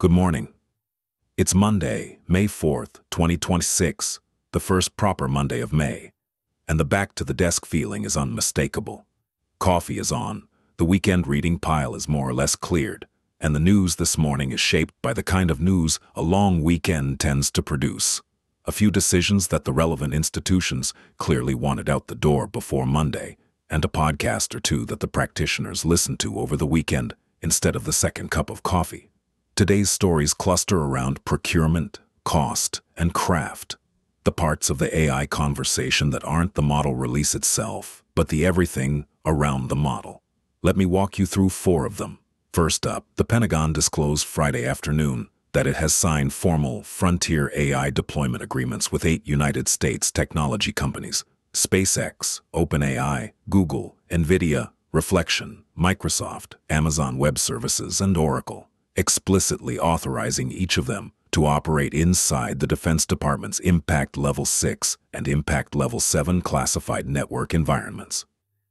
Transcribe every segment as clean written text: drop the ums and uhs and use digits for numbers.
Good morning. It's Monday, May 4th, 2026, the first proper Monday of May, and the back-to-the-desk feeling is unmistakable. Coffee is on, the weekend reading pile is more or less cleared, and the news this morning is shaped by the kind of news a long weekend tends to produce. A few decisions that the relevant institutions clearly wanted out the door before Monday, and a podcast or two that the practitioners listened to over the weekend instead of the second cup of coffee. Today's stories cluster around procurement, cost, and craft, the parts of the AI conversation that aren't the model release itself, but the everything around the model. Let me walk you through 4 of them. First up, the Pentagon disclosed Friday afternoon that it has signed formal frontier AI deployment agreements with 8 United States technology companies: SpaceX, OpenAI, Google, NVIDIA, Reflection, Microsoft, Amazon Web Services, and Oracle, explicitly authorizing each of them to operate inside the Defense Department's Impact Level 6 and Impact Level 7 classified network environments.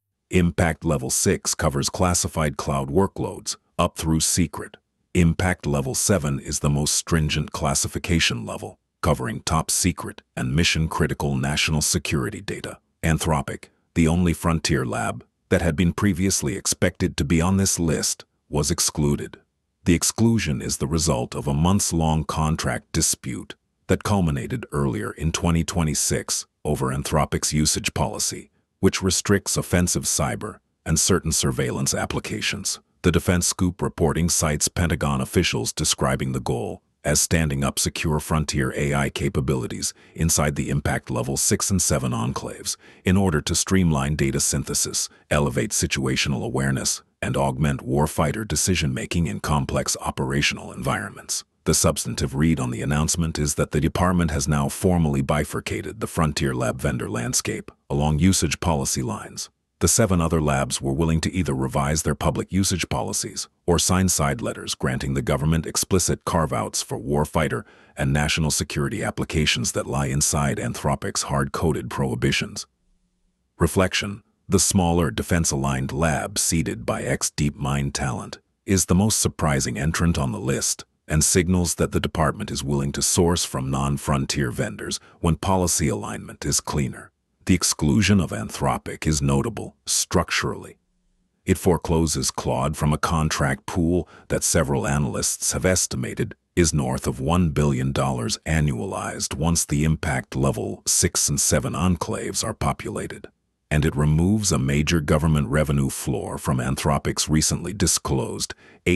Impact Level 6 covers classified cloud workloads up through secret. Impact Level 7 is the most stringent classification level, covering top secret and mission-critical national security data. Anthropic, the only frontier lab that had been previously expected to be on this list, was excluded. The exclusion is the result of a months-long contract dispute that culminated earlier in 2026 over Anthropic's usage policy, which restricts offensive cyber and certain surveillance applications. The Defense Scoop reporting cites Pentagon officials describing the goal as standing up secure frontier AI capabilities inside the Impact Level 6 and 7 enclaves in order to streamline data synthesis, elevate situational awareness, and augment warfighter decision-making in complex operational environments. The substantive read on the announcement is that the department has now formally bifurcated the frontier lab vendor landscape along usage policy lines. The 7 other labs were willing to either revise their public usage policies or sign side letters granting the government explicit carve-outs for warfighter and national security applications that lie inside Anthropic's hard-coded prohibitions. Reflection, the smaller defense-aligned lab seeded by ex-DeepMind talent, is the most surprising entrant on the list and signals that the department is willing to source from non-frontier vendors when policy alignment is cleaner. The exclusion of Anthropic is notable structurally. It forecloses Claude from a contract pool that several analysts have estimated is north of $1 billion annualized once the Impact Level 6 and 7 enclaves are populated. And it removes a major government revenue floor from Anthropic's recently disclosed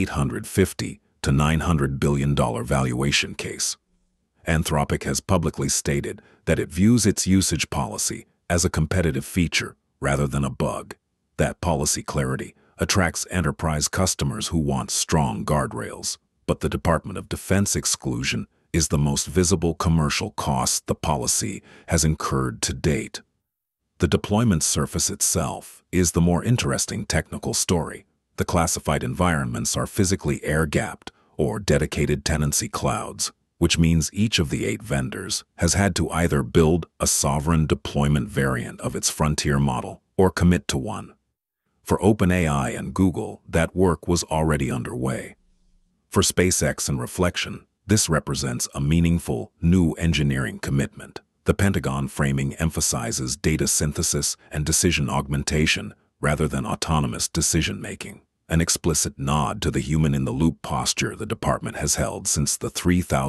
$850 to $900 billion valuation case. Anthropic has publicly stated that it views its usage policy as a competitive feature rather than a bug. That policy clarity attracts enterprise customers who want strong guardrails, but the Department of Defense exclusion is the most visible commercial cost the policy has incurred to date. The deployment surface itself is the more interesting technical story. The classified environments are physically air-gapped or dedicated tenancy clouds, which means each of the 8 vendors has had to either build a sovereign deployment variant of its frontier model or commit to one. For OpenAI and Google, that work was already underway. For SpaceX and Reflection, this represents a meaningful, new engineering commitment. The Pentagon framing emphasizes data synthesis and decision augmentation rather than autonomous decision-making, an explicit nod to the human-in-the-loop posture the department has held since the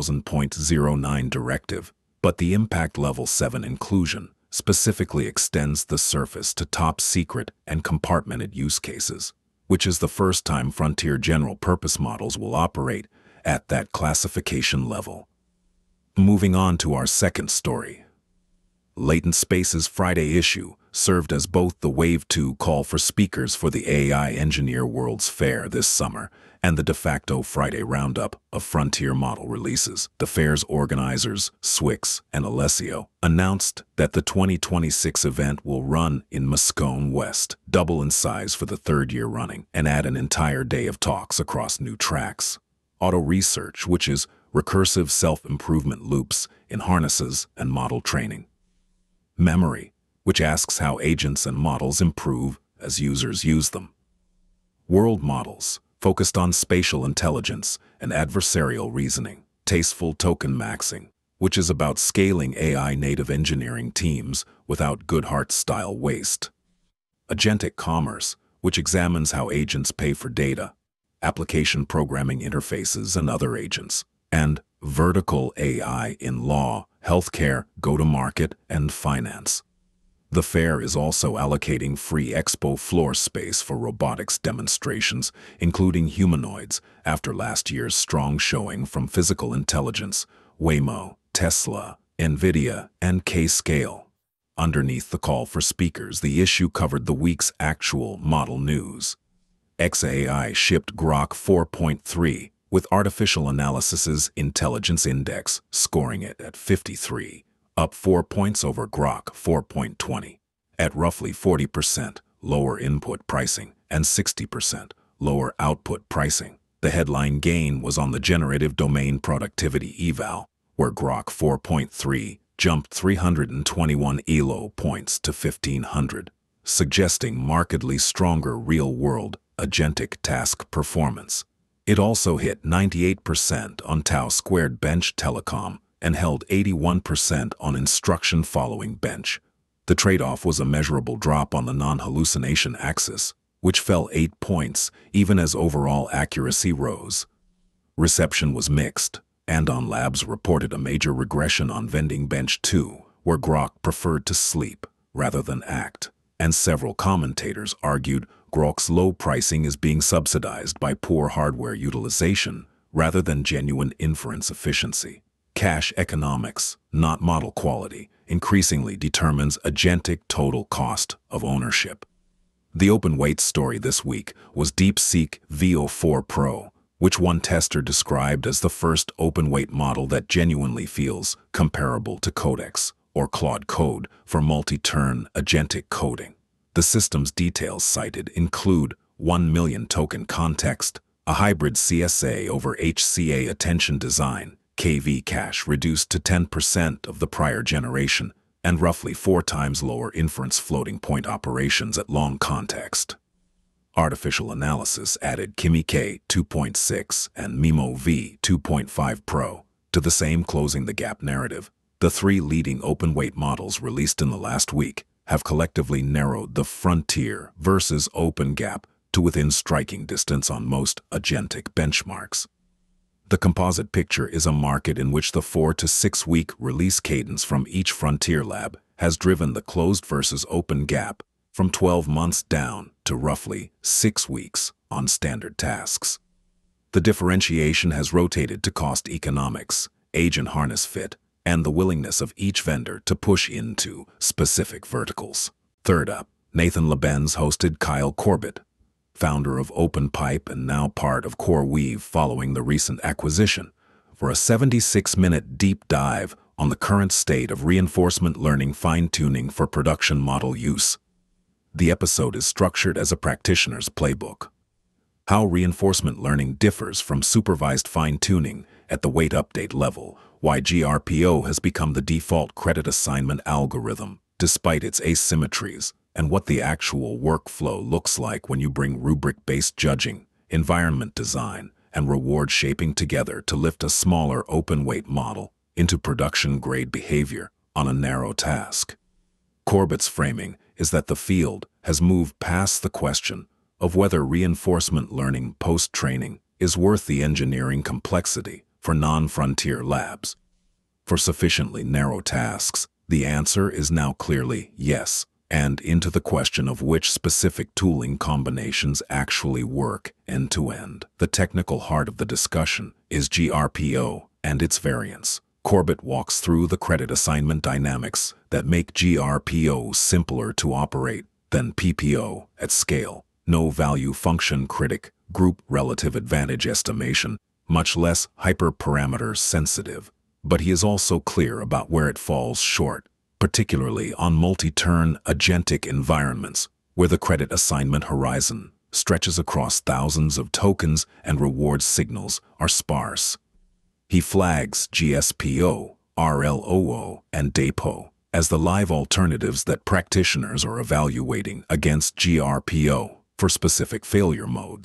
3000.09 directive. But the Impact Level 7 inclusion specifically extends the surface to top-secret and compartmented use cases, which is the first time frontier general-purpose models will operate at that classification level. Moving on to our second story. Latent Space's Friday issue served as both the Wave 2 call for speakers for the AI Engineer World's Fair this summer and the de facto Friday roundup of frontier model releases. The fair's organizers, Swix and Alessio, announced that the 2026 event will run in Moscone West, double in size for the 3rd year running, and add an entire day of talks across new tracks. Auto Research, which is recursive self-improvement loops in harnesses and model training. Memory, which asks how agents and models improve as users use them. World Models, focused on spatial intelligence and adversarial reasoning. Tasteful token maxing, which is about scaling AI-native engineering teams without Goodhart-style waste. Agentic commerce, which examines how agents pay for data, application programming interfaces and other agents, and vertical AI in law, healthcare, go-to-market, and finance. The fair is also allocating free expo floor space for robotics demonstrations, including humanoids, after last year's strong showing from Physical Intelligence, Waymo, Tesla, NVIDIA, and K-Scale. Underneath the call for speakers, the issue covered the week's actual model news. xAI shipped Grok 4.3, with Artificial Analysis's Intelligence Index scoring it at 53, up 4 points over Grok 4.20, at roughly 40% lower input pricing and 60% lower output pricing. The headline gain was on the Generative Domain Productivity eval, where Grok 4.3 jumped 321 ELO points to 1,500, suggesting markedly stronger real-world agentic task performance. It also hit 98% on Tau Squared Bench Telecom and held 81% on Instruction Following Bench. The trade-off was a measurable drop on the non-hallucination axis, which fell 8 points even as overall accuracy rose. Reception was mixed. Andon Labs reported a major regression on Vending Bench 2, where Grok preferred to sleep rather than act, and several commentators argued Grok's low pricing is being subsidized by poor hardware utilization rather than genuine inference efficiency. Cache economics, not model quality, increasingly determines agentic total cost of ownership. The open weight story this week was DeepSeek Veo4 Pro, which one tester described as the first open-weight model that genuinely feels comparable to Codex or Claude Code for multi-turn agentic coding. The system's details cited include 1 million token context, a hybrid CSA over HCA attention design, KV cache reduced to 10% of the prior generation, and roughly 4 times lower inference floating point operations at long context. Artificial Analysis added Kimi K 2.6 and Mimo V 2.5 Pro to the same closing the gap narrative. The 3 leading open-weight models released in the last week have collectively narrowed the frontier versus open gap to within striking distance on most agentic benchmarks. The composite picture is a market in which the 4 to 6 week release cadence from each frontier lab has driven the closed versus open gap from 12 months down to roughly 6 weeks on standard tasks. The differentiation has rotated to cost economics, agent harness fit, and the willingness of each vendor to push into specific verticals. Third up, Nathan Labenz hosted Kyle Corbett, founder of OpenPipe and now part of CoreWeave following the recent acquisition, for a 76-minute deep dive on the current state of reinforcement learning fine-tuning for production model use. The episode is structured as a practitioner's playbook. How reinforcement learning differs from supervised fine-tuning at the weight update level, why GRPO has become the default credit assignment algorithm, despite its asymmetries, and what the actual workflow looks like when you bring rubric-based judging, environment design, and reward shaping together to lift a smaller open-weight model into production-grade behavior on a narrow task. Corbett's framing is that the field has moved past the question of whether reinforcement learning post-training is worth the engineering complexity for non-frontier labs. For sufficiently narrow tasks, the answer is now clearly yes, and into the question of which specific tooling combinations actually work end-to-end. The technical heart of the discussion is GRPO and its variants. Corbett walks through the credit assignment dynamics that make GRPO simpler to operate than PPO at scale. No value function critic, group relative advantage estimation, much less hyperparameter sensitive. But he is also clear about where it falls short, particularly on multi-turn agentic environments, where the credit assignment horizon stretches across thousands of tokens and reward signals are sparse. He flags GSPO, RLOO, and DAPO as the live alternatives that practitioners are evaluating against GRPO for specific failure modes,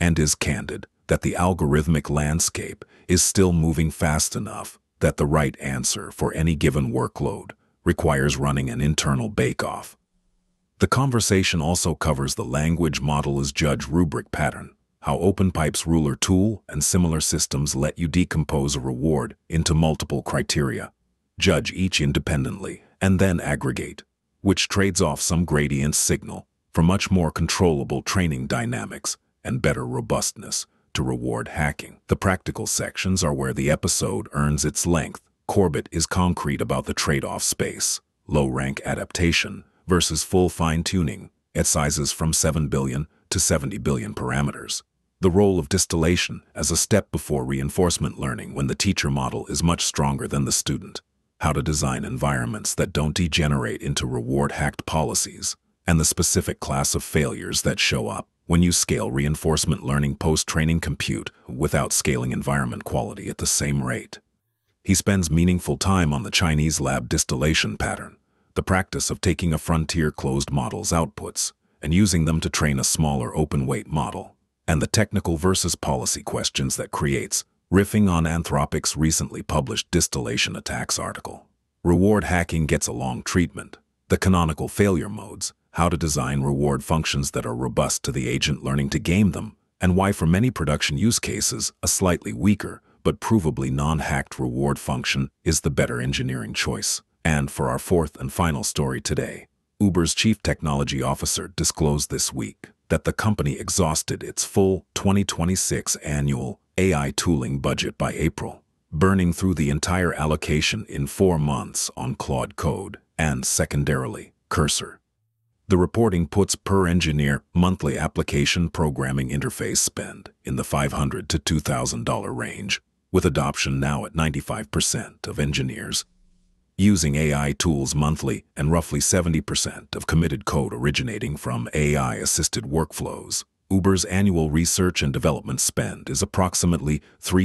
and is candid that the algorithmic landscape is still moving fast enough that the right answer for any given workload requires running an internal bake-off. The conversation also covers the language model as judge rubric pattern, how OpenPipe's ruler tool and similar systems let you decompose a reward into multiple criteria, judge each independently, and then aggregate, which trades off some gradient signal for much more controllable training dynamics and better robustness to reward hacking. The practical sections are where the episode earns its length. Corbett is concrete about the trade-off space, low-rank adaptation versus full fine-tuning at sizes from 7 billion to 70 billion parameters. The role of distillation as a step before reinforcement learning when the teacher model is much stronger than the student. How to design environments that don't degenerate into reward-hacked policies, and the specific class of failures that show up when you scale reinforcement learning post-training compute without scaling environment quality at the same rate. He spends meaningful time on the Chinese lab distillation pattern, the practice of taking a frontier closed model's outputs and using them to train a smaller open-weight model, and the technical versus policy questions that creates, riffing on Anthropic's recently published distillation attacks article. Reward hacking gets a long treatment, the canonical failure modes, how to design reward functions that are robust to the agent learning to game them, and why for many production use cases, a slightly weaker but provably non-hacked reward function is the better engineering choice. And for our fourth and final story today, Uber's chief technology officer disclosed this week that the company exhausted its full 2026 annual AI tooling budget by April, burning through the entire allocation in 4 months on Claude Code and, secondarily, Cursor. The reporting puts per-engineer monthly application programming interface spend in the $500 to $2,000 range, with adoption now at 95% of engineers using AI tools monthly and roughly 70% of committed code originating from AI-assisted workflows. Uber's annual research and development spend is approximately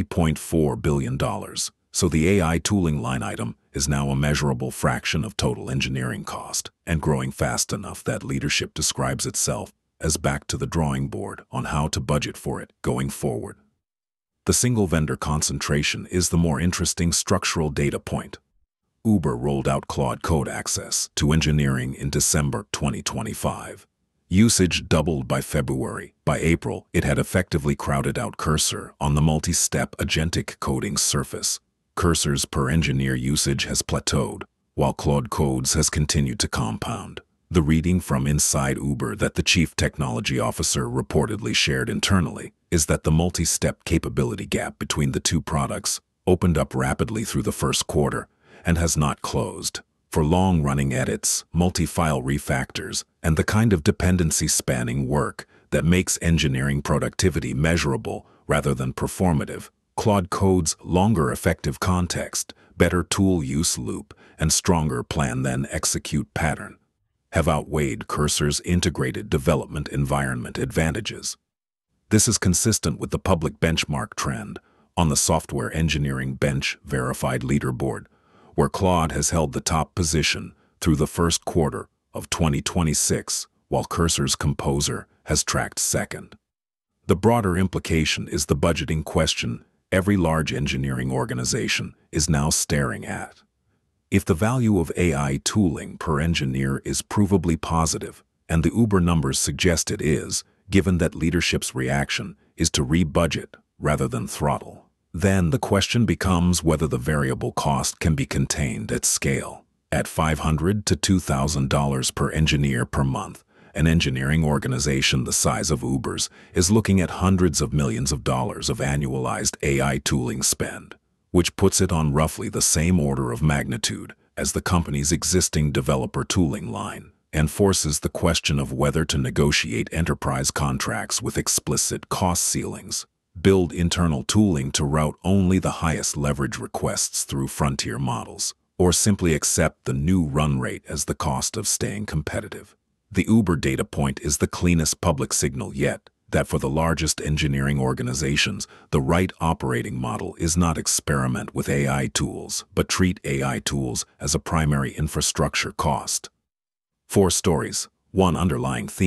$3.4 billion, so the AI tooling line item is now a measurable fraction of total engineering cost and growing fast enough that leadership describes itself as back to the drawing board on how to budget for it going forward. The single vendor concentration is the more interesting structural data point. Uber rolled out Claude Code access to engineering in December 2025. Usage doubled by February. By April, it had effectively crowded out Cursor on the multi-step agentic coding surface. Cursor's per-engineer usage has plateaued, while Claude Code's has continued to compound. The reading from inside Uber that the chief technology officer reportedly shared internally is that the multi-step capability gap between the two products opened up rapidly through the first quarter and has not closed. For long-running edits, multi-file refactors, and the kind of dependency-spanning work that makes engineering productivity measurable rather than performative, Claude Code's longer effective context, better tool use loop, and stronger plan-then-execute pattern have outweighed Cursor's integrated development environment advantages. This is consistent with the public benchmark trend on the Software Engineering Bench Verified Leaderboard, where Claude has held the top position through the first quarter of 2026, while Cursor's Composer has tracked second. The broader implication is the budgeting question every large engineering organization is now staring at. If the value of AI tooling per engineer is provably positive, and the Uber numbers suggest it is, given that leadership's reaction is to re-budget rather than throttle, then the question becomes whether the variable cost can be contained at scale. At $500 to $2,000 per engineer per month, an engineering organization the size of Uber's is looking at hundreds of millions of dollars of annualized AI tooling spend, which puts it on roughly the same order of magnitude as the company's existing developer tooling line, and forces the question of whether to negotiate enterprise contracts with explicit cost ceilings, build internal tooling to route only the highest leverage requests through frontier models, or simply accept the new run rate as the cost of staying competitive. The Uber data point is the cleanest public signal yet that for the largest engineering organizations, the right operating model is not experiment with AI tools, but treat AI tools as a primary infrastructure cost. 4 stories. One underlying theme: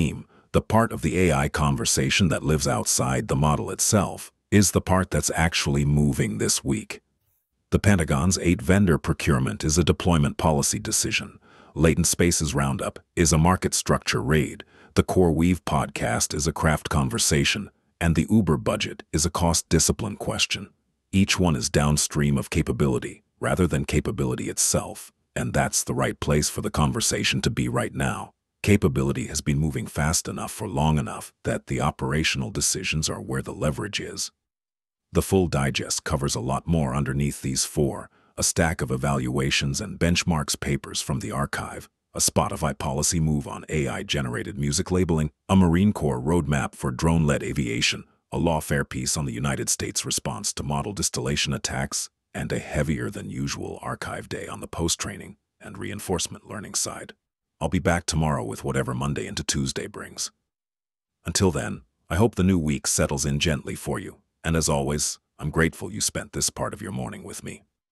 The part of the AI conversation that lives outside the model itself is the part that's actually moving this week. The Pentagon's 8-vendor procurement is a deployment policy decision. Latent Spaces Roundup is a market structure raid. The CoreWeave podcast is a craft conversation. And the Uber budget is a cost discipline question. Each one is downstream of capability rather than capability itself. And that's the right place for the conversation to be right now. Capability has been moving fast enough for long enough that the operational decisions are where the leverage is. The full digest covers a lot more underneath these four: a stack of evaluations and benchmarks papers from the archive, a Spotify policy move on AI-generated music labeling, a Marine Corps roadmap for drone-led aviation, a lawfare piece on the United States response to model distillation attacks, and a heavier-than-usual archive day on the post-training and reinforcement learning side. I'll be back tomorrow with whatever Monday into Tuesday brings. Until then, I hope the new week settles in gently for you. And as always, I'm grateful you spent this part of your morning with me.